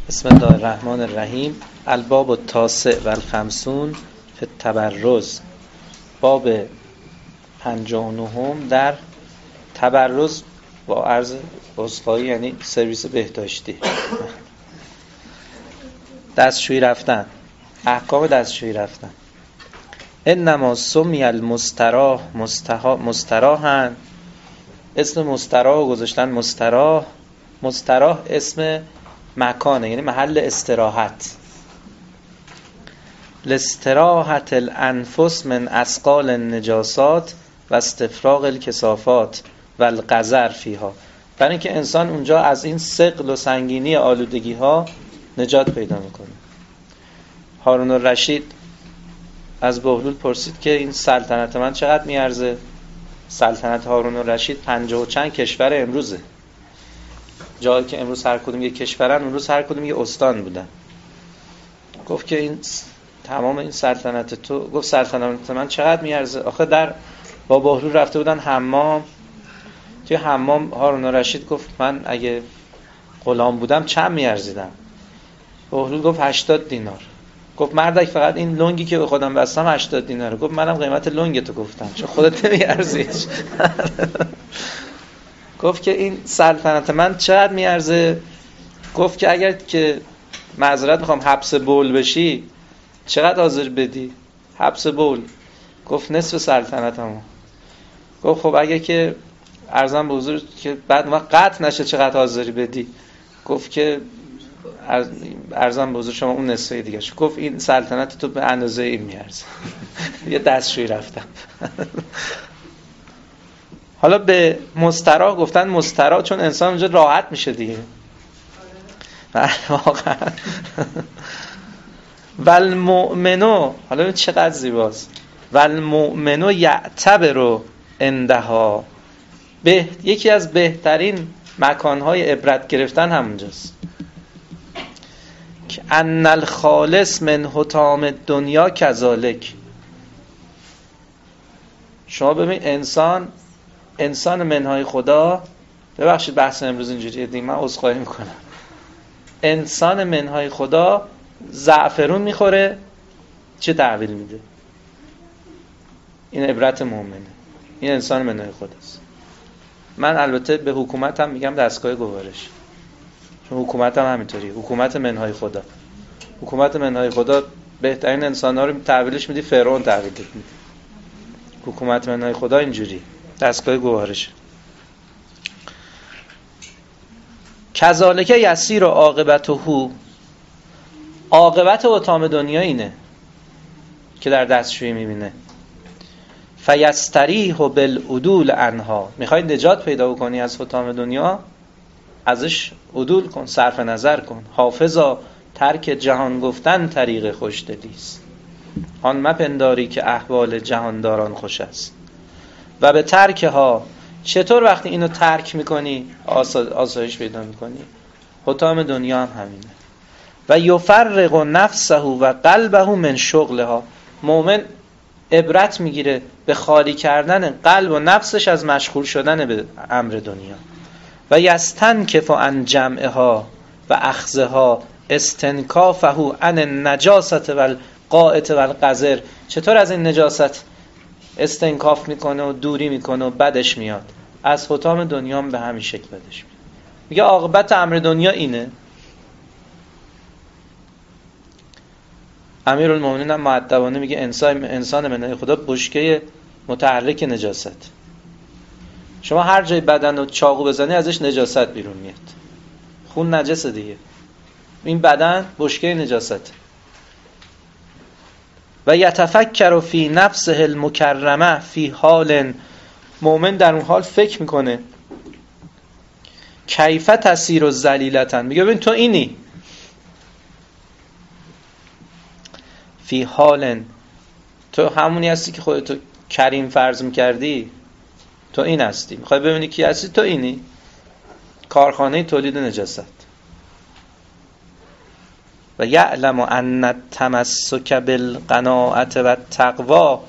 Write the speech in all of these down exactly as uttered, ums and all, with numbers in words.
بسم الله الرحمن الرحیم. الباب التاسع و الخمسون فی التبرز. باب پنجاه و نهم در تبرز با عرض عذرخواهی، یعنی سرویس بهداشتی، دستشویی رفتن، احکام دستشویی رفتن. انما سمی المستراح مستراحن، اسم مستراح گذاشتن مستراح. مستراح اسم مکانه، یعنی محل استراحت. لاستراحت الانفس من اثقال النجاسات و استفراغ الکثافات و القذر فیها، برای اینکه انسان اونجا از این ثقل و سنگینی آلودگی ها نجات پیدا میکنه. هارون الرشید از بهلول پرسید که این سلطنت من چقدر میارزه؟ سلطنت هارون الرشید پنجاه و چند کشور امروزه. جایی که امروز هر کدوم یک کشورن، امروز هر کدوم یک استان بودن. گفت که این تمام این سلطنت تو، گفت سلطنت من چقدر میارزه؟ آخه در با بهلول رفته بودن حمام، توی حمام هارون الرشید گفت من اگه غلام بودم چند میارزیدم؟ بهلول گفت هشتاد دینار. گفت مردک فقط این لنگی که به خودم بستم هشتاد دیناره. گفت منم قیمت لنگ تو گفتم، چون خودت نمیارزیش. گفت که این سلطنت من چقدر میارزه؟ گفت که اگر که معذرت میخوام حبس بول بشی چقدر حاضر بدی؟ حبس بول. گفت نصف سلطنتمو. گفت خب اگه که ارزم به حضور که بعد ما قطع نشه چقدر حاضری بدی؟ گفت که ارزم به حضور شما اون نصفه دیگه. گفت این سلطنت تو به اندازه این میارزه. یه دستشویی رفتم. حالا به مستراح گفتن مستراح چون انسان اونجا راحت میشه دیگه. واقعا. والمؤمنو، حالا چقدر زیباست. والمؤمنو یعتبر عندها، به یکی از بهترین مکانهای عبرت گرفتن همونجاست. که ان الخالص من حطام دنیا کذالک. شما ببین انسان انسان منهای خدا، ببخشید بحث امروز اینجوریه دیگه، من عذرخواهی میکنم. انسان منهای خدا زعفرون میخوره چه تحویل میده؟ این عبرت مؤمنه، این انسان منهای خداست. من البته به حکومت هم میگم دستگاه گوارش، چون حکومت هم همینطوری، حکومت منهای خدا. حکومت منهای خدا بهترین انسان ها رو تحویلش میدی، فرعون تحویل میدی. حکومت منهای خدا اینجوری دستگاه گوارش. کذالک یسیر و عاقبته، عاقبت حطام دنیا اینه که در دستشویی میبینه. فیستریح بالعدول عنها، میخوای نجات پیدا کنی از حطام دنیا، ازش عدول کن، صرف نظر کن. حافظا ترک جهان گفتن طریق خوشدلیست، آن مپنداری که احوال جهانداران خوش است. و به ترک ها، چطور وقتی اینو ترک میکنی آسایش پیدا میکنی؟ حطام دنیا هم همینه. و یفرق نفسه و قلبه من شغلها، مومن عبرت میگیره به خالی کردن قلب و نفسش از مشغول شدن به امر دنیا. و یستنکف عن جمعها و اخذها استنکافه عن النجاست و القاعت و القذر، چطور از این نجاست استنکاف میکنه و دوری میکنه و بدش میاد؟ از حطام دنیا هم به همین شکل بدش میاد. میگه عاقبت امر دنیا اینه. امیرالمومنین هم مؤدبانه میگه انسان انسان منهای خدا بشکه متحرک نجاست. شما هر جای بدن رو چاقو بزنی ازش نجاست بیرون میاد، خون نجسه دیگه. این بدن بشکه نجاست. و یتفکر فی نفسه المکرمه فی حال، مومن در اون حال فکر میکنه کیف تسیر و ذلیلتن، میگه ببین تو اینی، فی حال تو همونی هستی که خودتو کریم فرض میکردی، تو این هستی. میخوای ببینی کی هستی؟ تو اینی، کارخانه تولید نجاست. و یعلم ان التمسک بالقناعت و التقوا،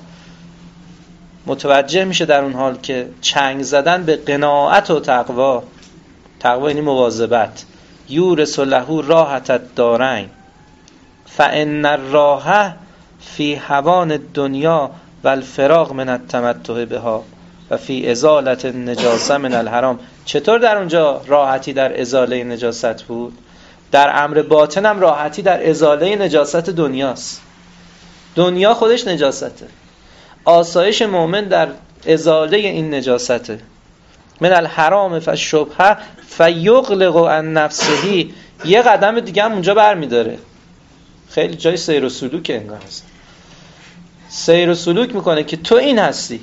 متوجه میشه در اون حال که چنگ زدن به قناعت و تقوا، تقوا یعنی مواظبت، یورث له راحة الدارین فان الراحة فی هوان الدنیا و الفراغ من التمتع بها و فی ازالة النجاسه من الحرام. چطور در اونجا راحتی در ازاله نجاست بود؟ در امر باطن هم راحتی در ازاله نجاست دنیاست. دنیا خودش نجاسته، آسایش مؤمن در ازاله این نجاسته. من الحرام فالشبهه فیغلق عن نفسه، یه قدم دیگه هم اونجا برمیداره. خیلی جای سیر و سلوک انگار هست، سیر و سلوک میکنه که تو این هستی.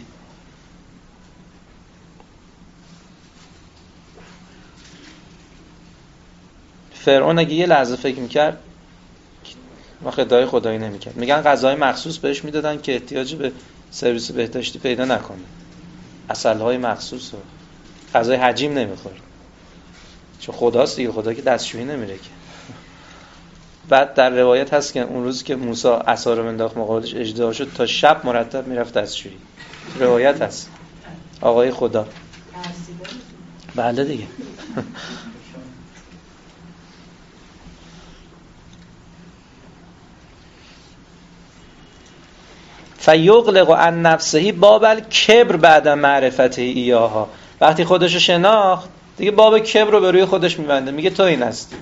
فرعون اگه یه لحظه فکر میکرد ما خدای خدایی نمیکرد. میگن غذای مخصوص بهش میدادن که احتیاجی به سرویس بهداشتی پیدا نکنه، عسلهای مخصوص و غذای حجیم نمیخورد، چون خداست دیگه، خدا که دستشویی نمیره که. بعد در روایت هست که اون روز که موسی عصا رو انداخت مقابلش اژدها شد، تا شب مرتب میرفت دستشویی. روایت هست آقای خدا. بله دیگه. فیغلق عن نفسه باب الکبر بعد معرفته ایاها. وقتی خودشو شناخت دیگه باب کبر رو به روی خودش میبنده، میگه تو این هستی.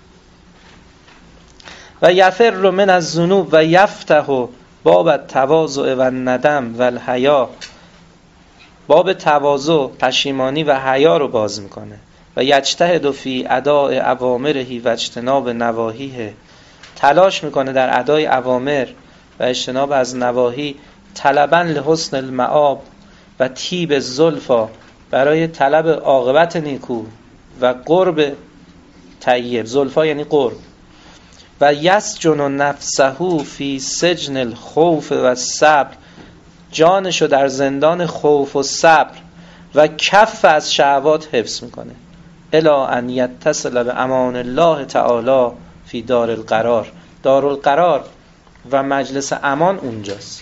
و یفر من الذنوب و یفتح باب التواضع و الندم و الحیا، باب تواضع، پشیمانی و حیا رو باز میکنه. و یجتهد فی اداء اوامره و اجتناب نواهیه، تلاش میکنه در ادای اوامر و اجتناب از نواهی. طلبا لحسن المآب و طیب الزلفا، برای طلب عاقبت نیکو و قرب طیب. زلفا یعنی قرب. و یسجن نفسه فی سجن الخوف و الصبر، جانشو در زندان خوف و صبر و کف از شهوات حفظ میکنه. الی ان یتصل به امان الله تعالی فی دار القرار. دار القرار و مجلس امان اونجاست.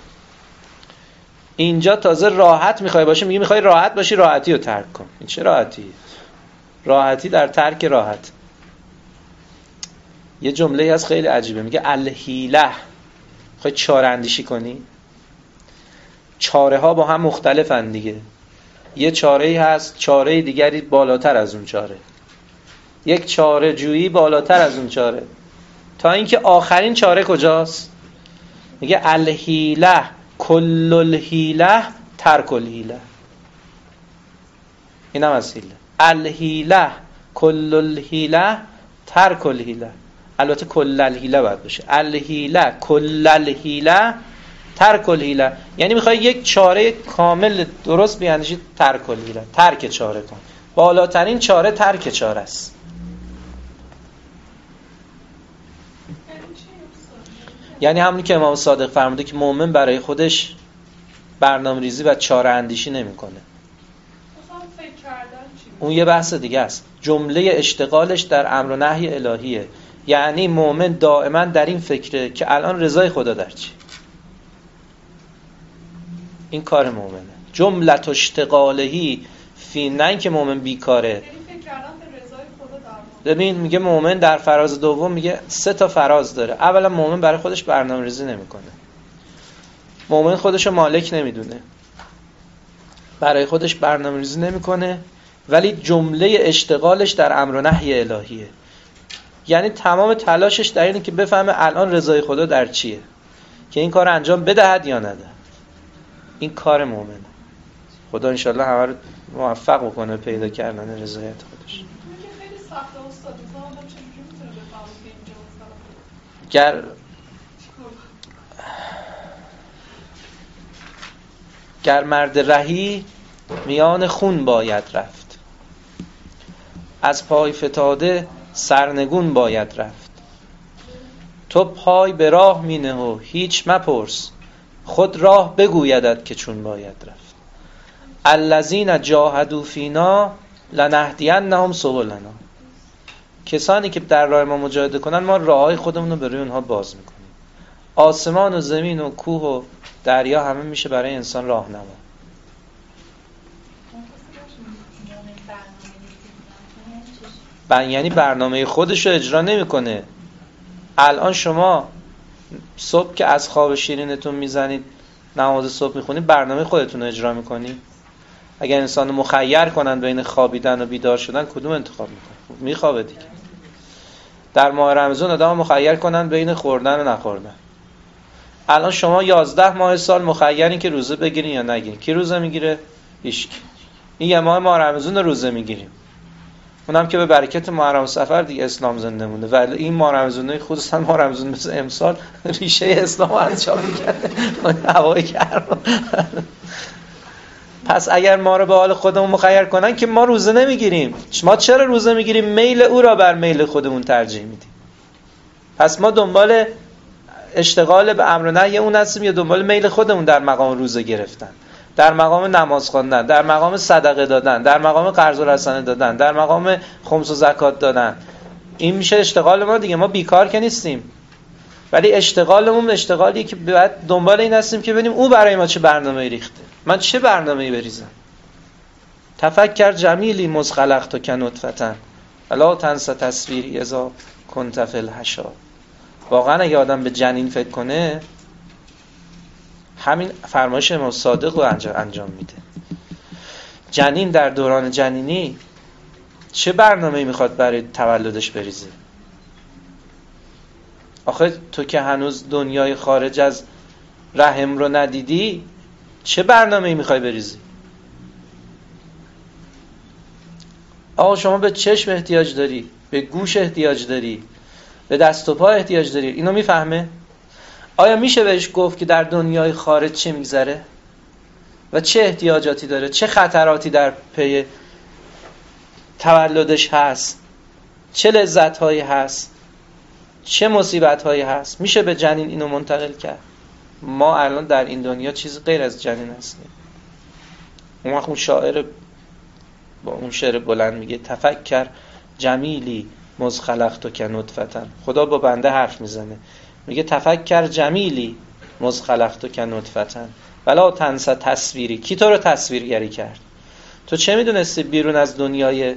اینجا تازه راحت میخوای باشه، میگه میخوای راحت باشی، راحتی رو ترک کن. این چه راحتی؟ راحتی در ترک راحت. یه جمله از خیلی عجیبه، میگه الحیله. میخوای چاره اندیشی کنی؟ چاره ها با هم مختلفن دیگه. یه چاره ای هست، چاره دیگری بالاتر از اون چاره، یک چاره جویی بالاتر از اون چاره، تا اینکه آخرین چاره کجاست؟ میگه الحیله کل الحیله ترک الحیله. اینم از حیله. الحیله کل الحیله ترک الحیله. البته کل الحیله باید بشه. الحیله کل الحیله ترک الحیله، یعنی میخوای یک چاره کامل درست بیاندیشی، ترک الحیله، ترک چاره کن. بالاترین چاره ترک چاره است. یعنی همونی که امام صادق فرموده که مؤمن برای خودش برنامه‌ریزی و چاره اندیشی نمی‌کنه. اون یه بحث دیگه است. جمله اشتغالش در امر و نهی الهیه. یعنی مؤمن دائما در این فکره که الان رضای خدا در چی. این کار مؤمنه. جملت اشتغالهی فی، نه اینکه مؤمن بیکاره. ببین میگه مؤمن در فراز دوم میگه سه تا فراز داره. اولا مؤمن برای خودش برنامه‌ریزی نمیکنه. مؤمن خودشو مالک نمیدونه. برای خودش برنامه‌ریزی نمیکنه، ولی جمله اشتغالش در امر و نهی الهیه. یعنی تمام تلاشش در اینه که بفهمه الان رضای خدا در چیه، که این کار انجام بدهد یا نده. این کار مؤمنه. خدا انشالله همه رو موفق بکنه پیدا کردن رضایت خودش. گر گر مرد رهی میان خون باید رفت، از پای فتاده سرنگون باید رفت. تو پای به راه مینه و هیچ مپرس، خود راه بگویدت که چون باید رفت. الذین جاهدوا فینا لنهدینهم سبلنا. کسانی که در راه ما مجاهده کنن، ما راههای خودمون رو برای اونها باز میکنیم. آسمان و زمین و کوه و دریا همه میشه برای انسان راهنما. بن یعنی برنامه خودش رو اجرا نمیکنه. الان شما صبح که از خواب شیرینتون میزنید نماز صبح میخونید، برنامه خودتون رو اجرا میکنید. اگر انسان مخیر کنن بین خوابیدن و بیدار شدن، کدوم انتخاب میکنه؟ میخوابه دیگه. در ماه رمضان آدم مخیر کنن بین خوردن و نخوردن. الان شما یازده ماه سال مخیرین که روزه بگیرین یا نگیرین. کی روزه میگیره؟ هیچکی. این یه ماه ماه رمضان روزه میگیریم، اونم که به برکت محرم سفر دیگه اسلام زنده مونده. ولی این ماه رمضان خصوصا ماه رمضان مثل امسال ریشه اسلام از جا میکنه هوای گرم. پس اگر ما رو به حال خودمون مخیر کنن که ما روزه نمیگیریم. ما چرا روزه میگیریم؟ میل او را بر میل خودمون ترجیح میدیم. پس ما دنبال اشتغال به امر و نهی اون هستیم یا دنبال میل خودمون در مقام روزه گرفتن، در مقام نماز خواندن، در مقام صدقه دادن، در مقام قرض و رسانه دادن، در مقام خمس و زکات دادن. این میشه اشتغال ما دیگه. ما بیکار که نیستیم، ولی اشتغالمون اشتغالیه که باید دنبال این هستیم که ببینیم او برای ما چه برنامه‌ای ریخته، من چه برنامه‌ای بریزم. تفکر جمیلی مذ خلقتک نطفة الا تنس تصویری اذا کنت فی الحشا. واقعا اگه آدم به جنین فکر کنه، همین فرمایش امام صادق رو انجام میده. جنین در دوران جنینی چه برنامه‌ای میخواد برای تولدش بریزه؟ آخه تو که هنوز دنیای خارج از رحم رو ندیدی، چه برنامه‌ای میخوای بریزی؟ آقا شما به چشم احتیاج داری، به گوش احتیاج داری، به دست و پا احتیاج داری. اینو میفهمه؟ آیا میشه بهش گفت که در دنیای خارج چه میگذره و چه احتیاجاتی داره، چه خطراتی در پی تولدش هست، چه لذت‌هایی هست، چه مصیبت‌هایی هست؟ میشه به جنین اینو منتقل کرد؟ ما الان در این دنیا چیز غیر از جنین هستیم. اون وقت اون شاعر با اون شعر بلند میگه تفکر جمیلی مذ خلقتک نطفة. خدا با بنده حرف میزنه، میگه تفکر جمیلی مذ خلقتک نطفة ولا تنس تصویری. کی تو رو تصویرگری کرد؟ تو چه میدونستی بیرون از دنیای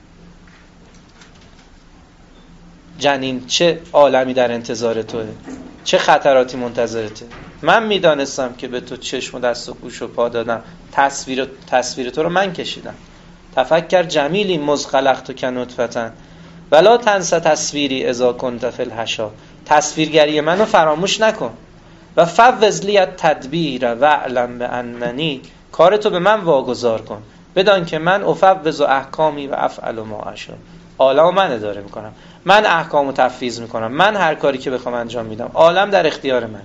جنین چه عالمی در انتظار توه، چه خطراتی منتظرته؟ من میدانستم که به تو چشم و دست و گوش و پا دادم، تصویر تصویر تو رو من کشیدم. تفکر جمیلی مذ خلقتک نطفة ولا تنس تصویری اذا کنت فی الحشا. تصویرگری منو فراموش نکن. و فوض لی التدبیر واعلم باننی. کارتو به من واگذار کن، بدان که من افوض احکامی و افعل ما اشاء. عالمو من اداره میکنم، من احکامو تفویض میکنم، من هر کاری که بخوام انجام میدم. عالم در اختیار منه.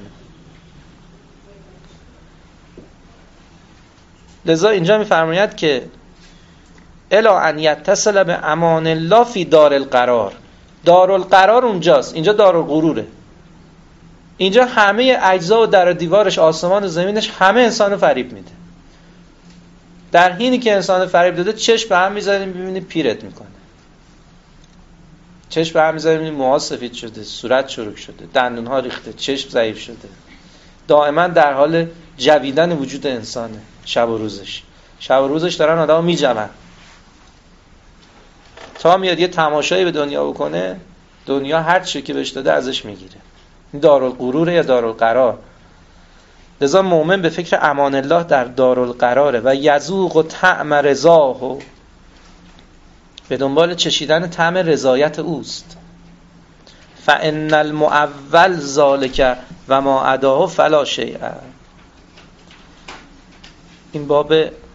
لذا اینجا میفرماید که الا ان یتصل به امان الله فی دار القرار. دار القرار اونجاست، اینجا دار الغروره. اینجا همه اجزا و در و دیوارش، آسمان و زمینش، همه انسانو فریب میده. در حینی که انسان فریب داده، چشم به هم میذاریم ببینی پیرت میکنه، چشم به هم میذاریم ببینی موها سفید شده، صورت چروک شده، دندونها ریخته، چشم ضعیف شده. دائما در حال جویدن وجود انسانه. شب و روزش شب و روزش دارن آدمو میجمن تا میاد یه تماشایی به دنیا بکنه، دنیا هر چی که بهش داده ازش میگیره. این دارالغرور یا دارالقرار. لذا مؤمن به فکر امان الله در دارالقراره و یذوق و طعم رضاه، به دنبال چشیدن طعم رضایت اوست. فان المعول ذالک و ما عداه فلا شیء. این باب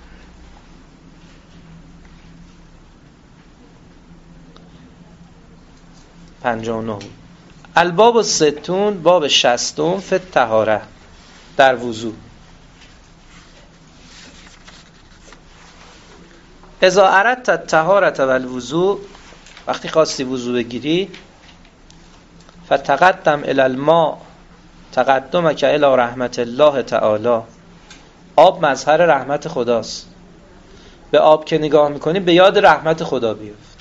پنجاه و نه. الباب الستون، باب شصتم، فی الطهاره، در وضو. اذا اردت الطهاره و الوضوء، وقتی خواستی وضو بگیری، فتقدم الی الماء تقدمک الی رحمت الله تعالی. آب مظهر رحمت خداست. به آب که نگاه میکنی به یاد رحمت خدا بیفت.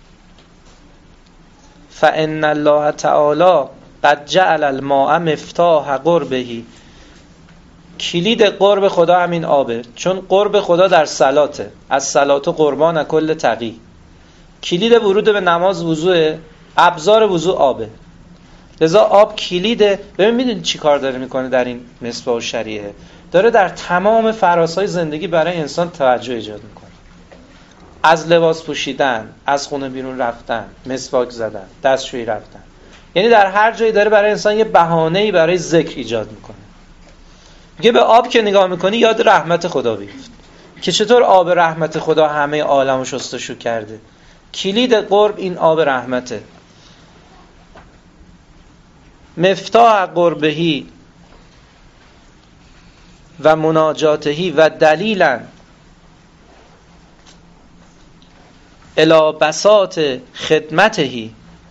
فان الله تعالی قد جعل الماء مفتاح قربه. کلید قرب خدا همین آبه، چون قرب خدا در صلاته. از صلات و قربان کل تقی. کلید ورود به نماز وضوء، ابزار وضوء آبه. لذا آب کلیده. ببین میدونید چی کار داره میکنه در این مصباح الشریعه؟ داره در تمام فرازهای زندگی برای انسان توجه ایجاد میکنه. از لباس پوشیدن، از خونه بیرون رفتن، مسواک زدن، دستشویی رفتن، یعنی در هر جایی داره برای انسان یه بهانه‌ای برای ذکر ایجاد میکنه. میگه به آب که نگاه میکنی یاد رحمت خدا بیفت، که چطور آب رحمت خدا همه عالمو شستشو کرده. کلید قرب این آب رحمته. مفتاح قربهی و مناجاتهی و دلیلا الی بساط خدمتهی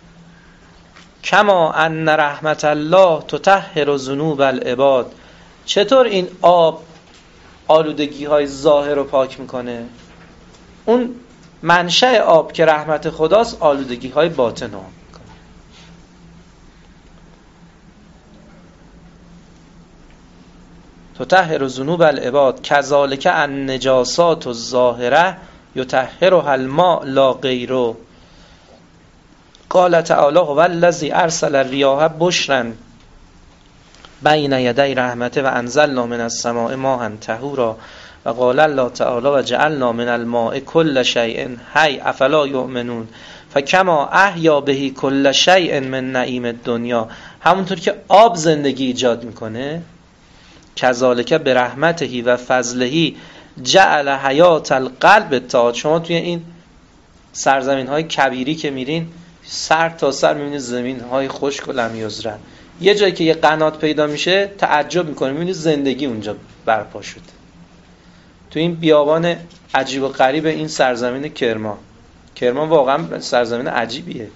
کما ان رحمت الله تطهر ذنوب العباد. چطور این آب آلودگی های ظاهر رو پاک میکنه؟ اون منشأ آب که رحمت خداست آلودگی های باطن رو میکنه. تطهر ذنوب العباد کذالک النجاسات الظاهره یطهرها الماء لا غیره. قال تعالی هو الذی ارسل الریاح بشرا بین یدی رحمته و انزلنا من السماء ماء طهورا و قال الله تعالی و جعلنا من الماء كل شیء حی افلا یؤمنون فکما احیا به کل شیء من نعیم الدنیا. همونطور که آب زندگی ایجاد میکنه، کذالک برحمته و فضله جعل حیات القلب تا. شما توی این سرزمین های کبیری که میرین سر تا سر میبینید زمین های خشک و لمیزرن. یه جایی که یه قنات پیدا میشه تعجب میکنه، میبینید زندگی اونجا برپا شده. تو این بیابان عجیب و غریب این سرزمین کرمان، کرمان واقعا سرزمین عجیبیه.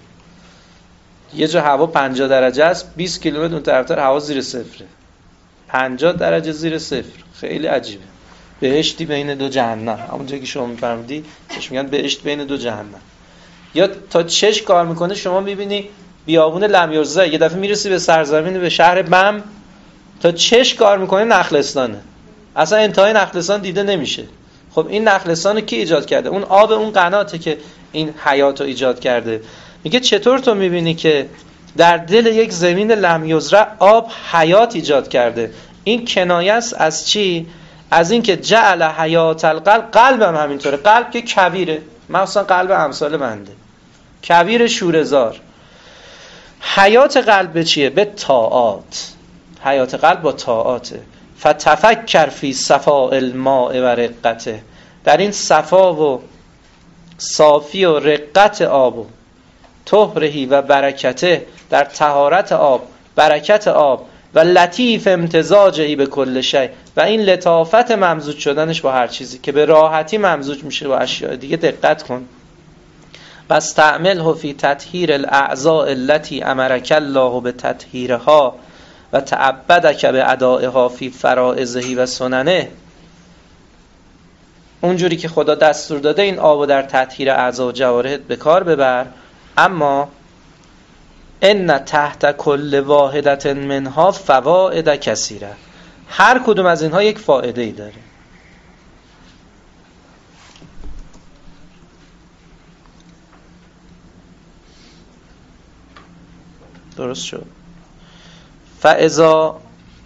یه جا هوا پنجاه درجه است، بیست کیلومتر اون طرفتر هوا زیر صفره. پنجاه درجه زیر صفر، خیلی عجیبه. بهشتی بین دو جهنم، همون جایی که شما میفهمیدی چش میگن بهشت بین دو جهنم. یا تا چش کار میکنه شما میبینی بیابون لمیرزا، یه دفعه میرسی به سرزمین به شهر بم، تا چش کار میکنه نخلستانه، اصلا انتهای نخلستان دیده نمیشه. خب این نخلستان رو کی ایجاد کرده؟ اون آب اون قناته که این حیات رو ایجاد کرده. میگه چطور تو میبینی که در دل یک زمین لمیزرع آب حیات ایجاد کرده؟ این کنایه است از چی؟ از این که جعل حیات القلب. قلبم همینطوره، قلب که کبیره، مثلا قلب امثال بنده کبیر شورزار. حیات قلب به چیه؟ به طاعات. حیات قلب با طاعاته. فتفکر فی صفاء الماء و رقته. در این صفا و صافی و رقت آب و طهرهی و برکته، در طهارت آب، برکت آب و لطیف امتزاجهی به کل شی، و این لطافت ممزوج شدنش با هر چیزی که به راحتی ممزوج میشه با اشیاء دیگه. دقت کن. بس تعمله فی تطهیر الاعضاء التي امرک الله به تطهیرها و تعبدک به ادائها فی فرائضه و سننه. اونجوری که خدا دستور داده این آبو در تطهیر اعضا و جوارحت به کار ببر. اما ان تحت کل واحدت منها فوائد کثیره. هر کدوم از اینها یک فایده ای داره. درست شد. فاذا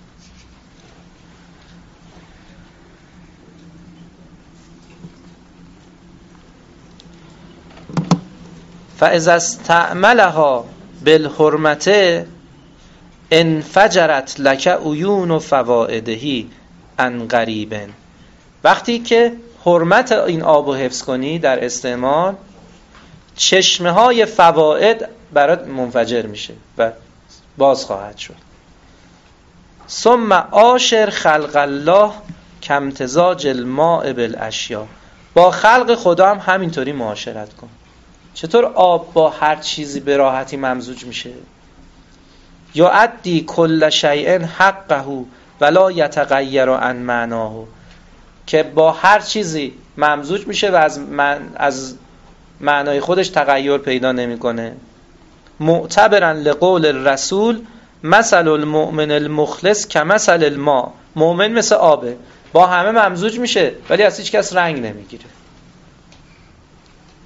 فاذا استعملها بالحرمته انفجرت لک عیون و فوائدهی عن قریب. وقتی که حرمت این آب رو حفظ کنی در استعمال، چشمه های فواید برات منفجر میشه و باز خواهد شد. ثم عاشر خلق الله کامتزاج الماء بالاشیاء. با خلق خدا هم همینطوری معاشرت کن. چطور آب با هر چیزی به راحتی ممزوج میشه؟ یعدی کل شیء حقه ولا یتغیر عن معناه. که با هر چیزی ممزوج میشه و از من از معنای خودش تغییر پیدا نمیکنه. معتبرا لقول الرسول مثل المؤمن المخلص کمثل الماء. مؤمن مثل آبه، با همه ممزوج میشه ولی از هیچ کس رنگ نمیگیره.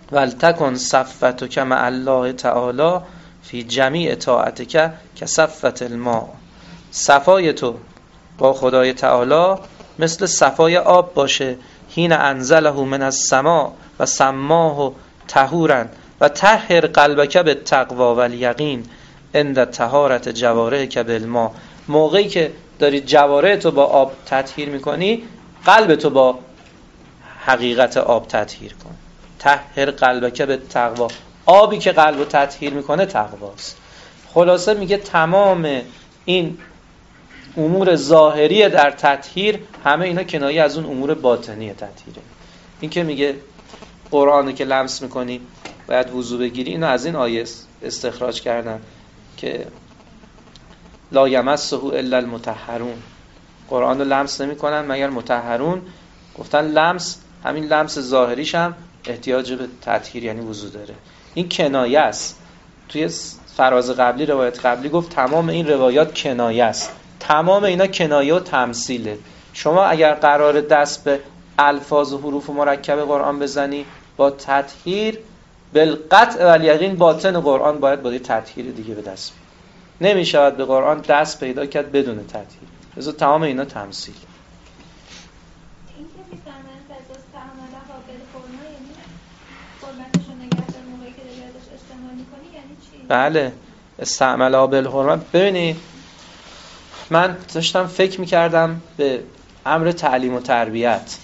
ولتکن صفتک مع الله تعالی فی جمیع طاعتک کصفة الماء. صفای تو با خدای تعالی مثل صفای آب باشه. حین انزله من السماء و سماه طهورا و طهر قلبک بالتقوی والیقین عند طهارت جوارحک بالماء. موقعی که داری جوارح تو با آب تطهیر میکنی، قلب تو با حقیقت آب تطهیر کن. طهر قلبک بالتقوی. آبی که قلبو تطهیر میکنه تقواست. خلاصه میگه تمام این امور ظاهری در تطهیر، همه اینا کنایه از اون امور باطنی تطهیره. این که میگه قرآنی که لمس میکنی باید وضو بگیری، اینو از این آیه استخراج کردن که لا یمسه الا المطهرون. قرآن رو لمس نمیکنن مگر مطهرون. گفتن لمس، همین لمس ظاهریش هم احتیاج به تطهیر یعنی وضو داره. این کنایه است. توی فراز قبلی، روایت قبلی گفت تمام این روایات کنایه است. تمام اینا کنایه و تمثیله. شما اگر قرار دست به الفاظ و حروف مرکب قرآن بزنی با تطهیر، بالقطع و الیقین باطن قرآن باید با تطهیر دیگه به دست بیاد. نمیشود به قرآن دست پیدا کرد بدون تطهیر. لذا تمام اینا تمثیل. این که میفرمایند از استعمال حابل خورما، یعنی خورمتشو نگه دار موقعی که داری ازش استعمال میکنی، یعنی چی؟ بله، استعمال حابل خورما. ببینید من داشتم فکر میکردم به امر تعلیم و تربیت،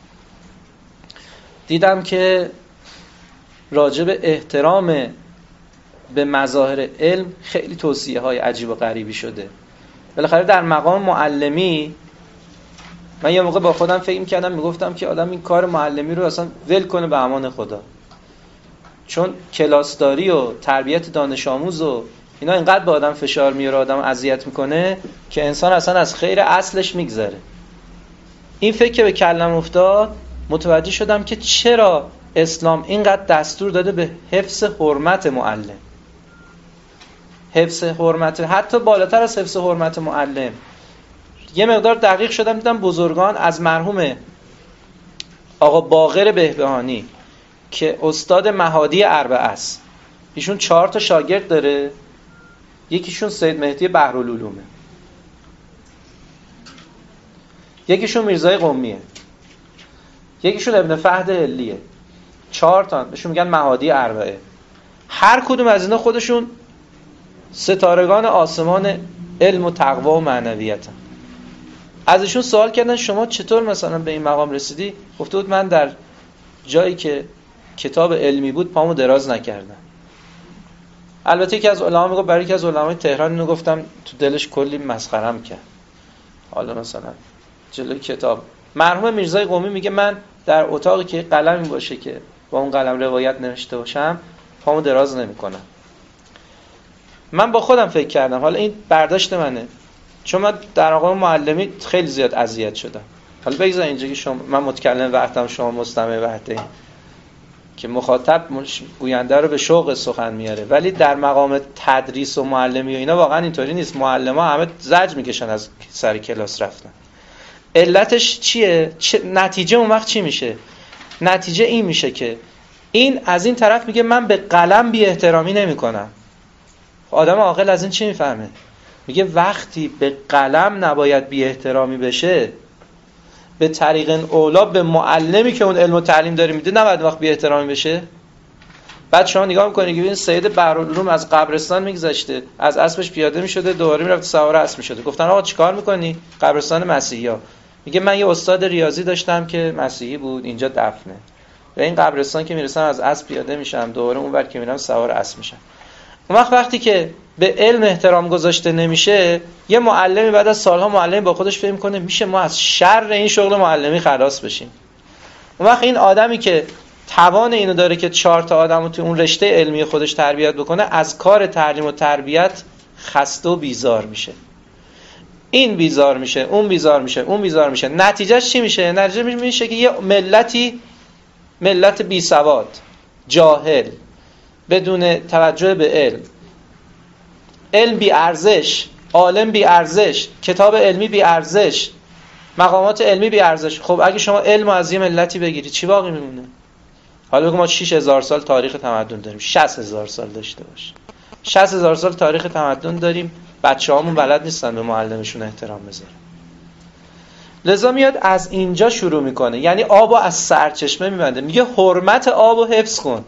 دیدم که راجع به احترام به مظاهر علم خیلی توصیه های عجیب و غریبی شده. بالاخره در مقام معلمی من یه موقع با خودم فکر میکردم، میگفتم که آدم این کار معلمی رو اصلا ول کنه به امان خدا، چون کلاسداری و تربیت دانش آموز و اینا اینقدر به آدم فشار میاره، آدم اذیت میکنه که انسان اصلا از خیر اصلش میگذره. این فکر که به کلم افتاد، متوجه شدم که چرا اسلام اینقدر دستور داده به حفظ حرمت معلم. حفظ حرمت، حتی بالاتر از حفظ حرمت معلم. یه مقدار دقیق شدم، دیدم بزرگان از مرحوم آقا باقر بهبهانی که استاد مهادی اربعه است، ایشون چهار تا شاگرد داره، یکیشون سید مهدی بحرالعلومه، یکیشون میرزای قمیه، یکیشون ابن فهد حلیه. چهار تا بهشون میگن مهادی اربعه. هر کدوم از اینا خودشون ستارگان آسمان علم و تقوا و معنویتن. ازشون سوال کردن شما چطور مثلا به این مقام رسیدی؟ گفته بود من در جایی که کتاب علمی بود پامو دراز نکردم. البته یکی از علما میگه، برای یکی از علمای تهران اینو گفتم تو دلش کلی مسخرم کرد. حالا مثلا جلوی کتاب مرحوم میرزای قمی میگه من در اتاقی که قلمی باشه که با اون قلم روایت نوشته باشم پامو دراز نمیکنم. من با خودم فکر کردم، حالا این برداشت منه، چون من در مقام معلمی خیلی زیاد اذیت شدم. حالا بگذار اینجا که شما، من متکلم وحدم، شما مستمع وحده، که مخاطب گوینده رو به شوق سخن میاره، ولی در مقام تدریس و معلمی و اینا واقعا اینطوری نیست. معلما همه زجر میکشن از سر کلاس رفتن. علتش چیه؟ چه نتیجه اون وقت چی میشه؟ نتیجه این میشه که این از این طرف میگه من به قلم بی احترامی نمی کنم. آدم عاقل از این چی میفهمه؟ میگه وقتی به قلم نباید بی احترامی بشه، به طریق اولا به معلمی که اون علم و تعلیم داره میده نباید وقت بی احترامی بشه. بعد شما نگاه میکنید که ببین سید بحرالعلوم از قبرستان میگذشته، از اسبش پیاده میشده، دوباره میرفت سوار اسب میشده. گفتن آقا چیکار میکنی؟ قبرستان مسیحی‌ها. میگه من یه استاد ریاضی داشتم که مسیحی بود، اینجا دفنه. و این قبرستان که میرسم از اسب پیاده میشم، دوباره اونور که میرم سوار اسب میشم. اون وقت وقتی که به علم احترام گذاشته نمیشه، یه معلمی بعد از سالها معلمی با خودش فکر کنه میشه ما از شر این شغل معلمی خلاص بشیم. اون وقت این آدمی که توان اینو داره که چهار تا آدمو تو اون رشته علمی خودش تربیت بکنه، از کار تعلیم و تربیت خسته و بیزار میشه. این بیزار میشه، اون بیزار میشه، اون بیزار میشه. نتیجهش چی میشه؟ نتیجه میشه که یه ملتی، ملت بی سواد، جاهل، بدون توجه به علم، علم بی ارزش، عالم بی ارزش، کتاب علمی بی ارزش، مقامات علمی بی ارزش. خب اگه شما علم از یه ملتی بگیری چی باقی میمونه؟ حالا ما شش هزار سال تاریخ تمدن داریم، شصت هزار سال داشته باش. شصت هزار سال تاریخ تمدن داریم، بچه‌هامون بلد نیستن به معلمشون احترام بذارن. لذا میاد از اینجا شروع میکنه، یعنی آبو از سرچشمه میبنده، میگه حرمت آبو حفظ کن.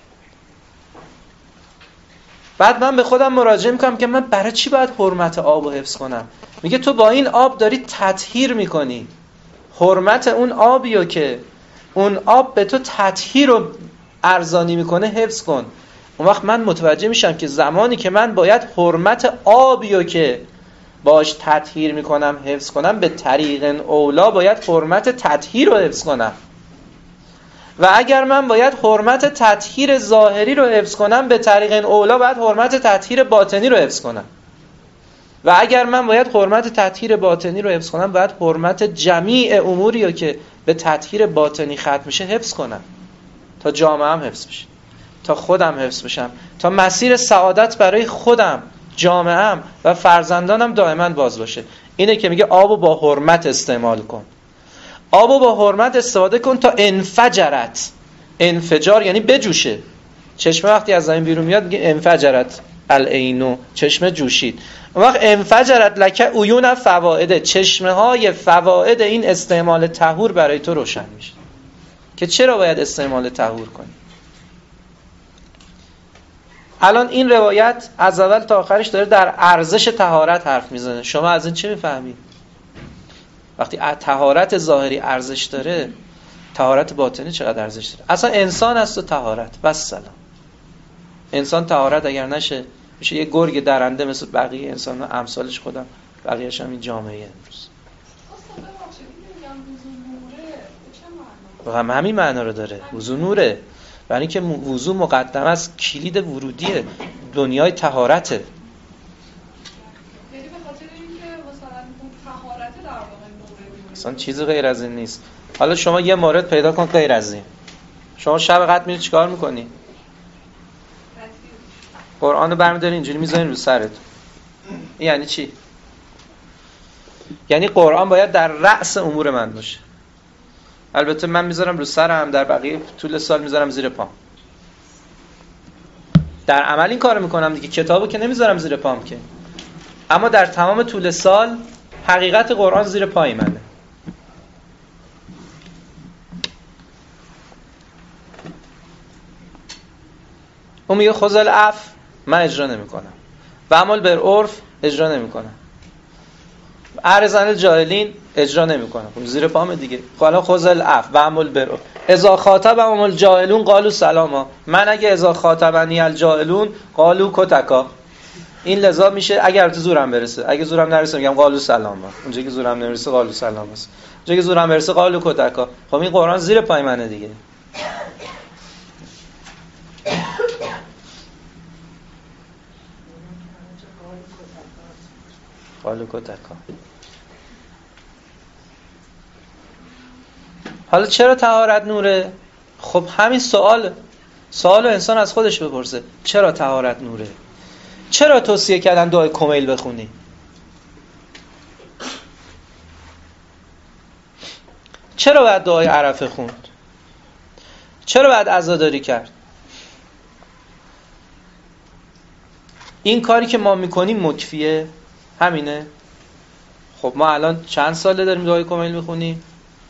بعد من به خودم مراجعه میکنم که من برای چی باید حرمت آبو حفظ کنم؟ میگه تو با این آب داری تطهیر میکنی. حرمت اون آبیو که اون آب به تو تطهیر رو ارزانی میکنه حفظ کن. اون وقت من متوجه میشم که زمانی که من باید حرمت آبیو که باش تطهیر میکنم حفظ کنم، به طریق اولا باید حرمت تطهیر رو حفظ کنم. و اگر من باید حرمت تطهیر ظاهری رو حفظ کنم، به طریق اولا باید حرمت تطهیر باطنی رو حفظ کنم. و اگر من باید حرمت تطهیر باطنی رو حفظ کنم، باید حرمت جمیع اموری رو که به تطهیر باطنی ختم میشه حفظ کنم، تا جامعه هم حفظ بشه، تا خودم حفظ بشم، تا مسیر سعادت برای خودم، جامعه‌ام و فرزندانم دائما باز باشه. اینه که میگه آبو با حرمت استعمال کن. آبو با حرمت استفاده کن تا انفجرت. انفجار یعنی بجوشه. چشمه وقتی از زمین بیرون میاد میگه انفجرت العینو، چشمه جوشید. اون وقت انفجرت لک عیون فوائد، چشمه های فواید این استعمال طهور برای تو روشن میشه که چرا باید استعمال طهور کنی. الان این روایت از اول تا آخرش داره در ارزش طهارت حرف میزنه. شما از این چه میفهمید؟ وقتی طهارت ظاهری ارزش داره، طهارت باطنی چقدر ارزش داره؟ اصلا انسان است و طهارت بس سلام. انسان طهارت اگر نشه میشه یه گرگ درنده مثل بقیه انسان ها، امثالش خودم، بقیه‌اش هم این جامعه امروز. هم همین معنا رو داره. وضو نوره، برای اینکه وضو مقدم است، کلید ورودیه، دنیای طهارته. یعنی به خاطر اینکه مثلا اون طهارت در واقع نوره، اصلا چیزی غیر از این نیست. حالا شما یه مورد پیدا کن غیر از این. شما شب قدر میری چیکار میکنی؟ قرآن رو برمی‌داری اینجوری میذارین رو سرت. این یعنی چی؟ یعنی قرآن باید در رأس امور من باشه. البته من میذارم رو سرم، در بقیه طول سال میذارم زیر پام. در عمل این کارو میکنم دیگه، کتابو که نمیذارم زیر پام که. اما در تمام طول سال حقیقت قرآن زیر پای منه. اون میگه خذ العفو، من اجرا نمیکنم. و عمل بالعرف اجرا نمیکنم. اعرض الجاهلین اجرا نمیکنم. زیر پام دیگه. حالا خذ العفو و عمل بالعرف. اذا خاطبهم الجاهلون قالوا سلاما. من اگه اذا خاطبنی الجاهلون قالوا کتکا. این لذا میشه اگر تو زورم برسه. اگه زورم نرسه میگم قالوا سلاما. اونجا که زورم نمیرسه قالوا سلاما است. اونجا که زورم برسه قالوا کتکا. خب این قرآن زیر پای منه دیگه. قالوا کتکا. حالا چرا طهارت نوره؟ خب همین سوال سوالو انسان از خودش بپرسه. چرا طهارت نوره؟ چرا توصیه کردن دعای کمیل بخونی؟ چرا باید دعای عرفه خوند؟ چرا باید عزاداری کرد؟ این کاری که ما میکنیم مکفیه؟ همینه؟ خب ما الان چند ساله داریم دعای کمیل میخونیم؟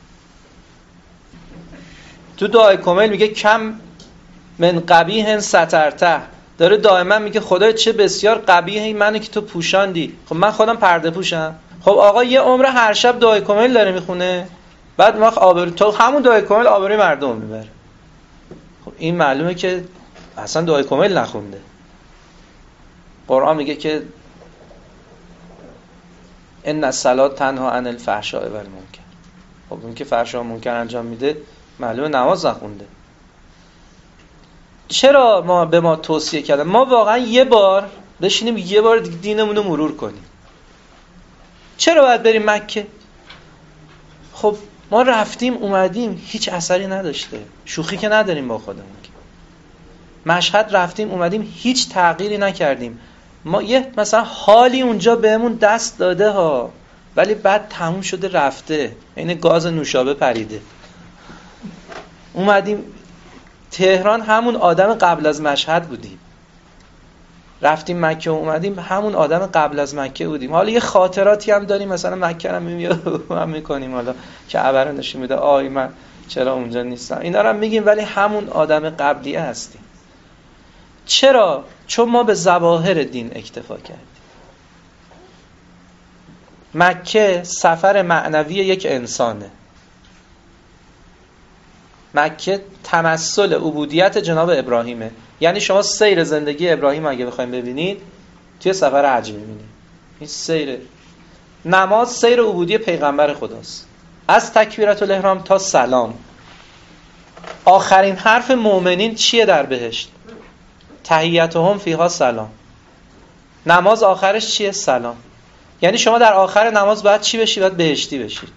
تو دعای کمیل میگه کم من قبیح سترته، داره دائما میگه خدای چه بسیار قبیحی منو که تو پوشاندی. خب من خودم پرده پوشم. خب آقا یه عمر هر شب دعای کمیل داره میخونه، بعد ما آبرو تو همون دعای کمیل آبروی مردم میبره. خب این معلومه که اصلا دعای کمیل نخونده. قرآن میگه که ان الصلاة تنها عن الفحشاء والمنکر. خب اون که فحشا و منکر انجام میده معلومه نماز نخونده. چرا ما به ما توصیه کردن ما واقعا یه بار بشینیم یه بار دینمون رو مرور کنیم؟ چرا باید بریم مکه؟ خب ما رفتیم اومدیم هیچ اثری نداشته. شوخی که نداریم با خودمون. مشهد رفتیم اومدیم هیچ تغییری نکردیم. ما یه مثلا حالی اونجا بهمون دست داده ها، ولی بعد تموم شده رفته. این گاز نوشابه پریده. اومدیم تهران همون آدم قبل از مشهد بودیم، رفتیم مکه و اومدیم همون آدم قبل از مکه بودیم. حالا یه خاطراتی هم داریم، مثلا مکه رو میام میکنیم، حالا کعبه رو نشون میده آی من چرا اونجا نیستم، اینا رو میگیم، ولی همون آدم قبلیه هستیم. چرا؟ چون ما به ظواهر دین اکتفا کردیم. مکه سفر معنوی یک انسانه. مکه تمثل عبودیت جناب ابراهیمه. یعنی شما سیر زندگی ابراهیم اگه بخوایم ببینید توی سفر حج میبینید. این سیر نماز سیر عبودی پیغمبر خداست، از تکبیرت الاحرام تا سلام. آخرین حرف مؤمنین چیه در بهشت؟ تحیتهم فیها سلام. نماز آخرش چیه؟ سلام. یعنی شما در آخر نماز باید چی بشی؟ باید بهشتی بشید.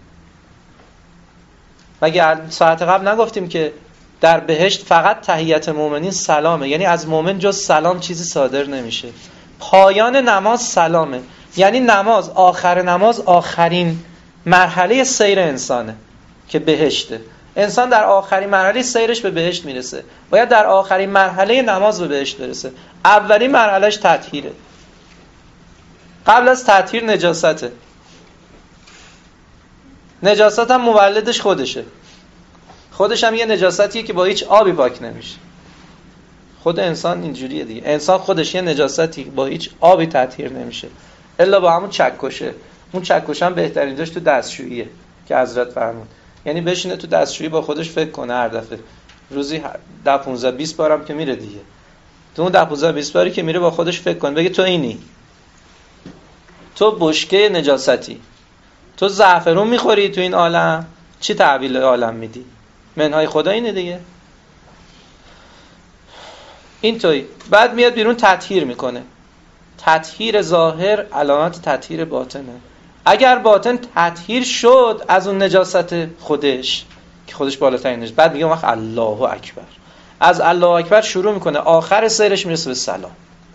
مگه ساعت قبل نگفتیم که در بهشت فقط تحیت مؤمنین سلامه؟ یعنی از مؤمن جز سلام چیزی صادر نمیشه. پایان نماز سلامه. یعنی نماز، آخر نماز آخرین مرحله سیر انسانه که بهشته. انسان در آخرین مرحله سیرش به بهشت میرسه، باید در آخرین مرحله نماز به بهشت برسه. اولین مرحلهش تطهیره. قبل از تطهیر نجاسته. نجاست هم مولدش خودشه. خودش هم یه نجاستیه که با هیچ آبی پاک نمیشه. خود انسان اینجوریه دیگه. انسان خودش یه نجاستی با هیچ آبی تطهیر نمیشه الا با همون چکشه. اون چکش هم بهترین جاش تو دستشوییه که حضرت فرمود. یعنی بشینه تو دستشویی با خودش فکر کنه هر دفعه، روزی ده پانزده بیست بارم که میره دیگه. تو اون ده پانزده بیست باری که میره با خودش فکر کنه، بگه تو اینی، تو بشکه نجاستی، تو زعفرون میخوری تو این عالم، چی تحویل عالم میدی؟ منهای خدا اینه دیگه. این توی بعد میاد بیرون تطهیر میکنه. تطهیر ظاهر علامت تطهیر باطنه. اگر باطن تطهیر شد از اون نجاست خودش که خودش بالاترین نجاست، بعد میگه وقت الله اکبر. از الله اکبر شروع میکنه، آخر سیرش میرسه به سلام.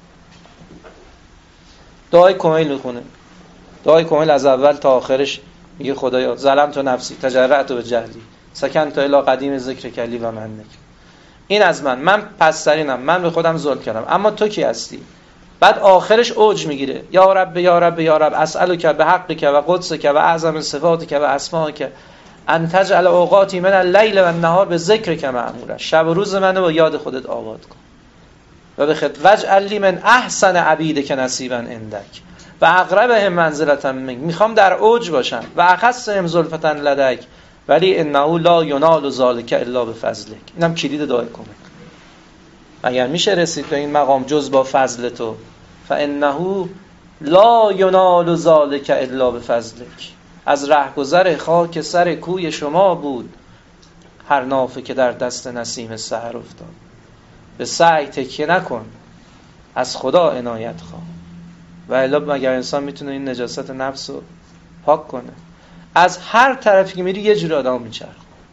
دعای کمیل میخونه. دعای کمیل از اول تا آخرش میگه خدایا ظلمت نفسی تجرأت به جهلی سکنت الی قدیم ذکر کلی و منک. این از من، من پسترینم، من به خودم ظلم کردم، اما تو کی هستی؟ بعد آخرش اوج میگیره، یا رب یا رب یا رب اسالک به حقک و قدسک و اعظم صفاتک و اسمائک ان تجعل اوقاتی من اللیل و النهار به ذکرک معمورا. شب و روز منو با یاد خودت آباد کن. و به خد وجعل لی من احسن عبیدک نصیبا عندک و اقربهم منزلة منک. میخوام در اوج باشم و اخصهم زلفة لدیک ولی انه لا ینال ذلک الا بفضلک. اینم کلید دعای کن. اگر میشه رسید به این مقام جز با فضل تو، فانه لا ینال ذلک الا بفضلک. از رهگذر خاک سر کوی شما بود هر نافه که در دست نسیم سحر افتاد. به سعی تکیه نکن، از خدا عنایت خواه. و الا مگر انسان میتونه این نجاست نفس رو پاک کنه؟ از هر طرفی که میری یه جور آدم میچرخ.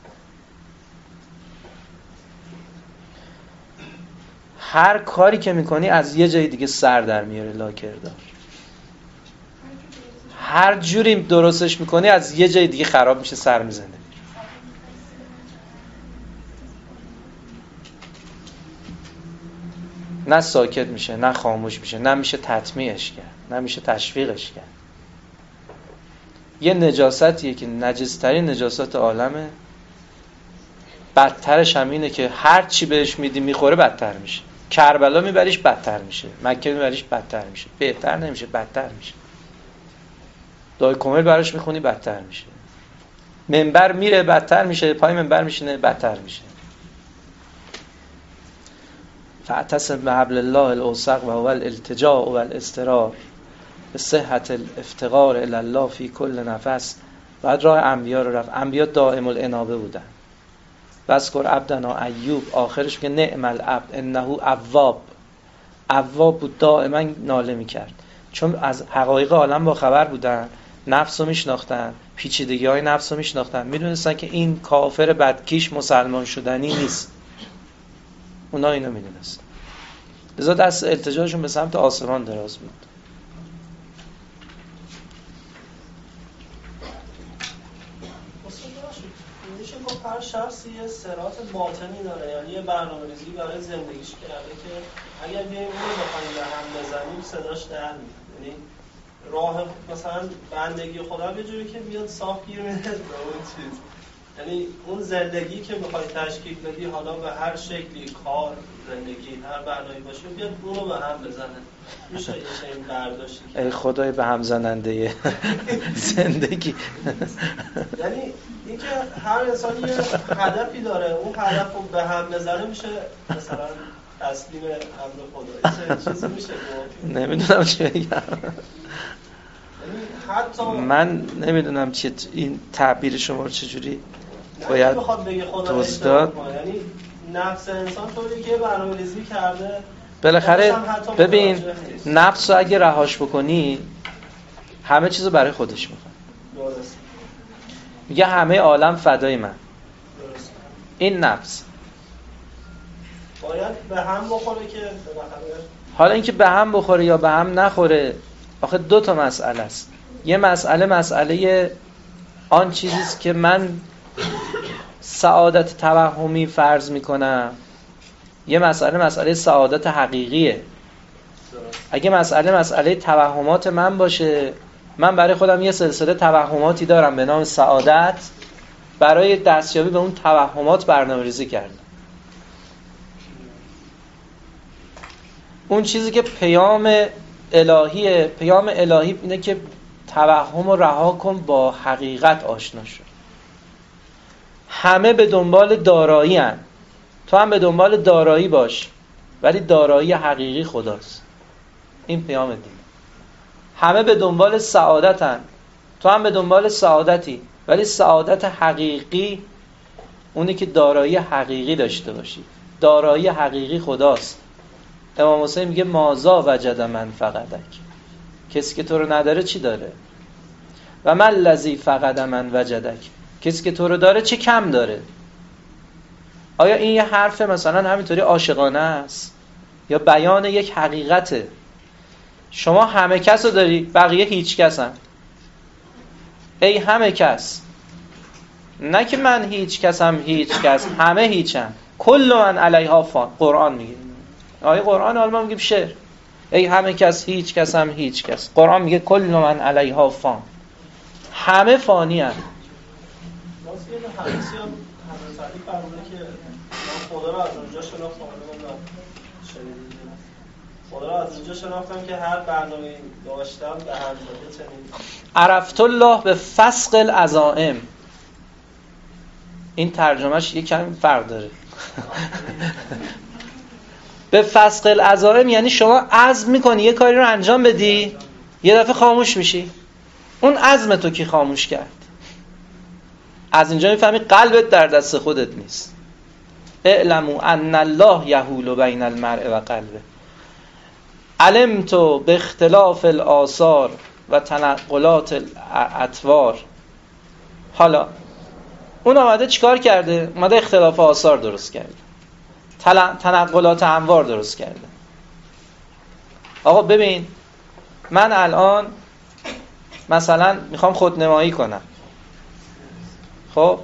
هر کاری که میکنی از یه جای دیگه سر در میاره لاکردار. هر جوری درستش میکنی از یه جای دیگه خراب میشه، سر میزنه. نه ساکت میشه، نه خاموش میشه، نه میشه تطمیعش کرد، نه میشه تشویقش کرد. یه نجاستیه که نجسترین نجاست عالمه. بدترش هم اینه که هر چی بهش میدی میخوره بدتر میشه. کربلا میبریش بدتر میشه، مکه میبریش بدتر میشه، بهتر نمیشه، بدتر میشه. دعای کمیل براش میخونی بدتر میشه. منبر میره بدتر میشه، پای منبر میشینه بدتر میشه. فاعتصم بحبل الله الاوثق و هو الالتجاء و الاضطرار به صحت الافتقار الی الله فی کل نفس. بعد راه انبیا رو رفت. انبیا دائم الانابه بودن. واذکر عبدنا ایوب، آخرش میگه نعم العبد انه اواب. اواب بود، دائما ناله میکرد، چون از حقایق عالم با خبر بودن، نفس رو میشناختن، پیچیدگی های نفس رو میشناختن، میدونستن که این کافر بدکیش مسلمان شدنی نیست. اونا اینو میدونستن، لذا دست التجاشون به سمت آسمان دراز بود. میشه گفت هر شخصی یه صراط باطنی داره، یعنی یه برنامه‌ریزی برای زندگیش کرده که اگر بیایم اون بخوایم به هم بزنیم صداش در میاد. یعنی راه مثلا بندگی خدا یه جوری که بیاد صاف گیر میاد به اون چیز، یعنی اون زندگی که میخوای تشکیل بدی حالا به هر شکلی، کار، زندگی، هر برنامه‌ای باشه، بیاد اون رو به هم بزنه. میشه یه چنین برداشتی ای خدای به هم زننده زندگی. یعنی اینکه هر انسان یه هدفی داره، اون هدف رو به هم بزنه میشه مثلا تسلیم امر خدا. چه چیزی میشه گفت؟ نمیدونم چی بگم. حتی من نمیدونم چی این تعبیر شما رو چجوری باید بخواد بگه خدا توضیح داد. یعنی نفس انسان طوری که برنامه‌ریزی کرده بالاخره. ببین نفس رو اگه رهاش بکنی همه چیزو برای خودش میخواد. درست. میگه همه عالم فدای من. درست. این نفس باید به هم بخوره که بالاخره. حالا اینکه به هم بخوره یا به هم نخوره، آخه دو تا مسئله است. یه مسئله مسئله آن چیزیست که من سعادت توهمی فرض میکنم، یه مسئله مسئله سعادت حقیقیه. اگه مسئله مسئله توهمات من باشه، من برای خودم یه سلسله توهماتی دارم به نام سعادت، برای دستیابی به اون توهمات برنامه‌ریزی کردم. اون چیزی که پیام الهیه، پیام الهی اینه که توهم رو رها کن، با حقیقت آشنا شو. همه به دنبال دارایی هن. تو هم به دنبال دارایی باش، ولی دارایی حقیقی خداست. این پیام دین. همه به دنبال سعادت هن. تو هم به دنبال سعادتی، ولی سعادت حقیقی اونی که دارایی حقیقی داشته باشی. دارایی حقیقی خداست. امام حسین میگه مازا وجد من فقدک، کسی که تو رو نداره چی داره؟ و من الذی فقد من وجدک، کسی که تو رو داره چه کم داره؟ آیا این یه حرف مثلا همینطوری عاشقانه است یا بیان یک حقیقته؟ شما همه کس رو داری، بقیه هیچ کسن. ای همه کس، نه که من هیچ کسم، هیچ کس، همه هیچن. کل من علیها فان. قرآن میگه. آیه قرآن، حالا ما میگیم شعر. ای همه کس، هیچ کسم، هیچ کس. قرآن میگه کل من علیها فان. همه فانی هست. واسه این حدیثی هم حضرت علی فرموده که من خدا رو از اونجا شناختم، خدا رو از اونجا شناختم که هر برنامه‌ای داشتم به هم زده. چنین عرفت الله به فسق العزائم. این ترجمهش یک کمی فرق داره. به فسق العزائم یعنی شما عزم میکنی یه کاری رو انجام بدی، یه دفعه خاموش میشی. اون عزم تو کی خاموش کرد؟ از اینجا میفهمی قلبت در دست خودت نیست. اعلموا ان الله یحول بین المرء و قلبه. علمت به اختلاف الآثار و تنقلات الاطوار. حالا اون آمده چیکار کرده؟ اومده اختلاف آثار درست کرده، تنقلات انوار درست کرده. آقا ببین، من الان مثلا میخوام خودنمایی کنم. خب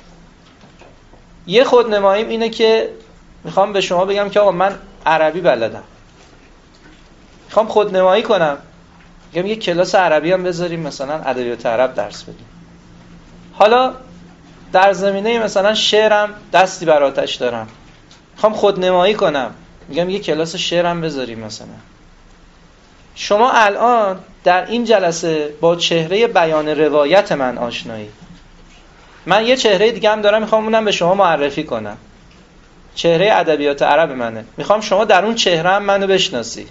یه خودنماییم اینه که میخوام به شما بگم که آقا من عربی بلدم، میخوام خودنمایی کنم، میگم یه کلاس عربی هم بذاریم، مثلا ادبیات عرب درس بدیم. حالا در زمینه مثلا شعرم دستی بر آتش دارم، میخوام خودنمایی کنم، میگم یه کلاس شعرم بذاریم مثلا. شما الان در این جلسه با چهره بیان روایت من آشنایی. من یه چهره دیگه هم دارم، میخوام اونم به شما معرفی کنم. چهره ادبیات عرب منه، میخوام شما در اون چهره هم منو بشناسی.